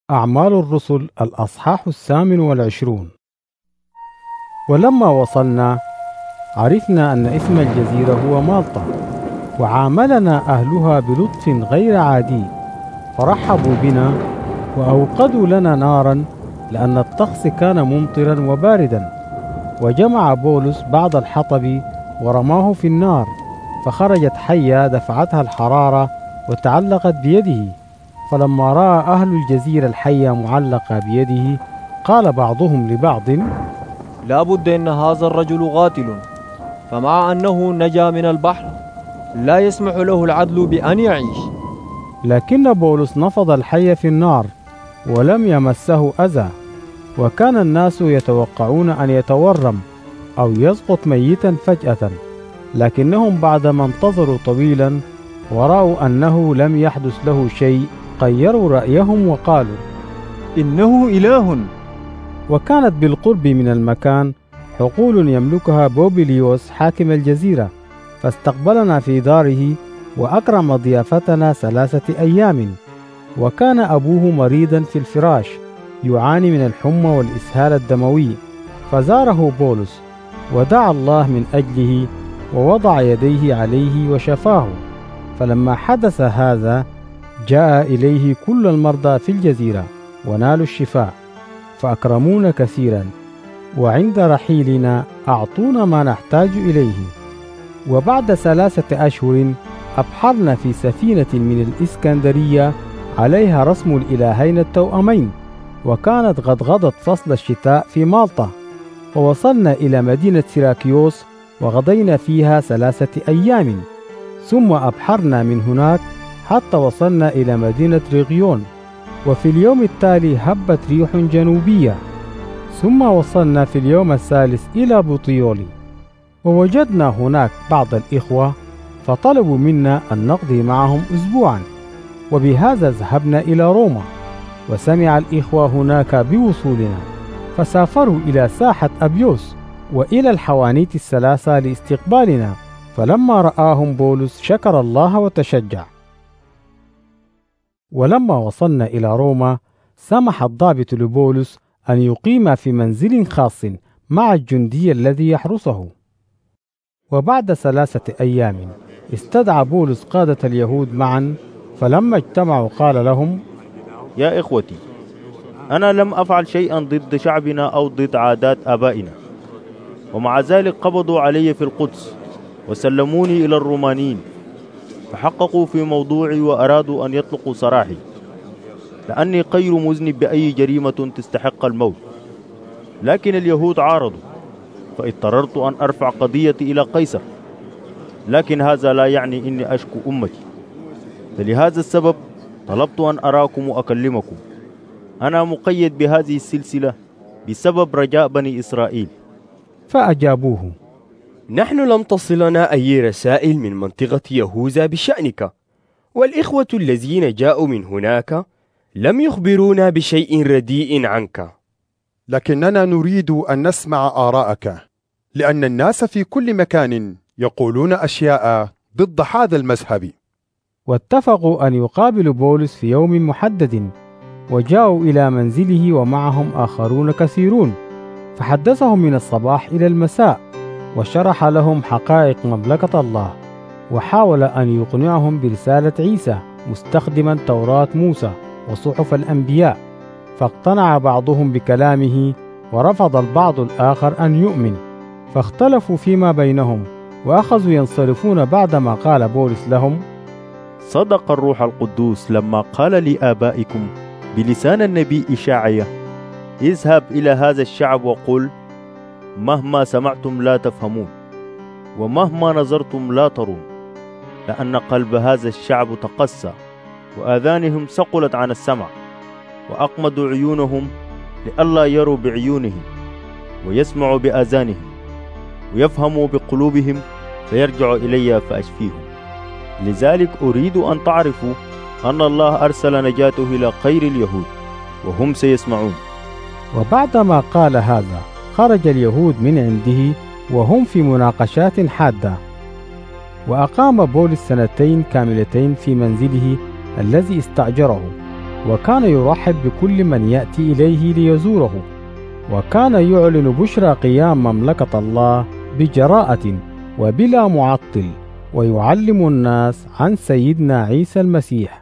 أعمال الرسل الأصحاح 28. ولما وصلنا عرفنا أن اسم الجزيرة هو مالطا، وعاملنا أهلها بلطف غير عادي، فرحبوا بنا وأوقدوا لنا نارا لأن الطقس كان ممطرا وباردا. وجمع بولس بعض الحطب ورماه في النار، فخرجت حية دفعتها الحرارة وتعلقت بيده. فلما رأى أهل الجزيرة الحية معلقة بيده قال بعضهم لبعض: لا بد أن هذا الرجل قاتل، فمع أنه نجا من البحر لا يسمح له العدل بأن يعيش. لكن بولس نفض الحي في النار ولم يمسه أذى، وكان الناس يتوقعون أن يتورم أو يسقط ميتا فجأة، لكنهم بعدما انتظروا طويلا ورأوا أنه لم يحدث له شيء غيروا رأيهم وقالوا: إنه إله. وكانت بالقرب من المكان حقول يملكها بوبليوس حاكم الجزيرة، فاستقبلنا في داره وأكرم ضيافتنا 3 أيام. وكان أبوه مريضا في الفراش يعاني من الحمى والإسهال الدموي، فزاره بولس ودعا الله من أجله ووضع يديه عليه وشفاه. فلما حدث هذا جاء إليه كل المرضى في الجزيرة ونالوا الشفاء، فأكرمونا كثيرا، وعند رحيلنا أعطونا ما نحتاج إليه. وبعد 3 أشهر أبحرنا في سفينة من الإسكندرية عليها رسم الإلهين التوأمين، وكانت قد غضت فصل الشتاء في مالطا. ووصلنا إلى مدينة سيراكيوس وغضينا فيها 3 أيام، ثم أبحرنا من هناك حتى وصلنا إلى مدينة ريغيون. وفي اليوم التالي هبت ريح جنوبية، ثم وصلنا في اليوم الثالث إلى بوطيولي، ووجدنا هناك بعض الإخوة فطلبوا منا أن نقضي معهم أسبوعا، وبهذا ذهبنا إلى روما. وسمع الإخوة هناك بوصولنا، فسافروا إلى ساحة أبيوس وإلى الحوانيت 3 لاستقبالنا. فلما رآهم بولس شكر الله وتشجع. ولما وصلنا إلى روما سمح الضابط لبولس أن يقيم في منزل خاص مع الجندي الذي يحرسه. وبعد 3 أيام استدعى بولس قادة اليهود معا، فلما اجتمعوا قال لهم: يا إخوتي، أنا لم أفعل شيئا ضد شعبنا أو ضد عادات آبائنا، ومع ذلك قبضوا علي في القدس وسلموني إلى الرومانيين، فحققوا في موضوعي وأرادوا أن يطلقوا سراحي، لأني غير مذنب بأي جريمة تستحق الموت. لكن اليهود عارضوا، فاضطررت أن أرفع قضيتي إلى قيصر، لكن هذا لا يعني إني أشكو أمتي. فلهذا السبب طلبت أن أراكم وأكلمكم. أنا مقيد بهذه السلسلة بسبب رجاء بني إسرائيل. فأجابوه: نحن لم تصلنا أي رسائل من منطقة يهوذا بشأنك، والإخوة الذين جاءوا من هناك لم يخبرونا بشيء رديء عنك، لكننا نريد أن نسمع آراءك، لأن الناس في كل مكان يقولون أشياء ضد هذا المذهب. واتفقوا أن يقابلوا بولس في يوم محدد، وجاءوا إلى منزله ومعهم آخرون كثيرون، فحدثهم من الصباح إلى المساء، وشرح لهم حقائق مملكة الله، وحاول أن يقنعهم برسالة عيسى مستخدما توراة موسى وصحف الأنبياء. فاقتنع بعضهم بكلامه ورفض البعض الآخر أن يؤمن، فاختلفوا فيما بينهم وأخذوا ينصرفون بعدما قال بولس لهم: صدق الروح القدوس لما قال لآبائكم بلسان النبي إشعيا: اذهب إلى هذا الشعب وقل: مهما سمعتم لا تفهمون، ومهما نظرتم لا ترون، لأن قلب هذا الشعب تقسى، وآذانهم ثقلت عن السمع، وأقمدوا عيونهم لئلا يروا بعيونهم، ويسمعوا بآذانهم، ويفهموا بقلوبهم، فيرجعوا إلي فأشفيهم. لذلك أريد أن تعرفوا أن الله أرسل نجاته إلى غير اليهود، وهم سيسمعون. وبعدما قال هذا خرج اليهود من عنده وهم في مناقشات حادة. وأقام بولس 2 كاملتين في منزله الذي استأجره، وكان يرحب بكل من يأتي إليه ليزوره، وكان يعلن بشرى قيام مملكة الله بجراءة وبلا معطل، ويعلم الناس عن سيدنا عيسى المسيح.